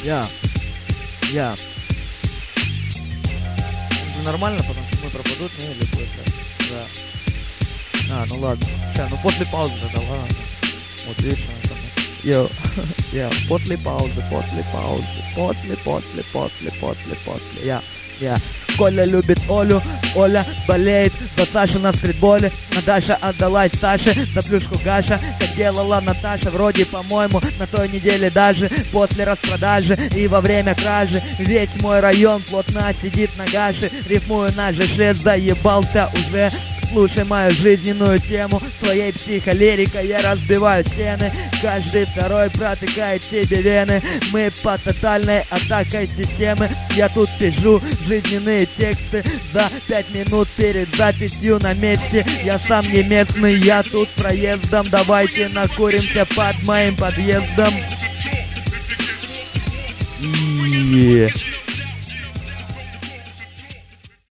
Я. Нормально, потому что мы пропадут, не или будет, да. Ну ладно. Сейчас, ну после паузы тогда, ладно. Вот видишь, йоу, после паузы, я. Коля любит Олю, Оля болеет за Сашу на стритболе. Наташа отдалась Саше за плюшку Гаша, как делала Наташа, вроде, по-моему, на той неделе даже. После распродажи и во время кражи весь мой район плотно сидит на гаше. Рифмую на ЖШ, заебался уже. Слушай мою жизненную тему, своей психолерикой я разбиваю стены. Каждый второй протыкает себе вены. Мы под тотальной атакой системы. Я тут пишу жизненные тексты за 5 минут перед записью на месте. Я сам не местный, я тут проездом. Давайте накуримся под моим подъездом.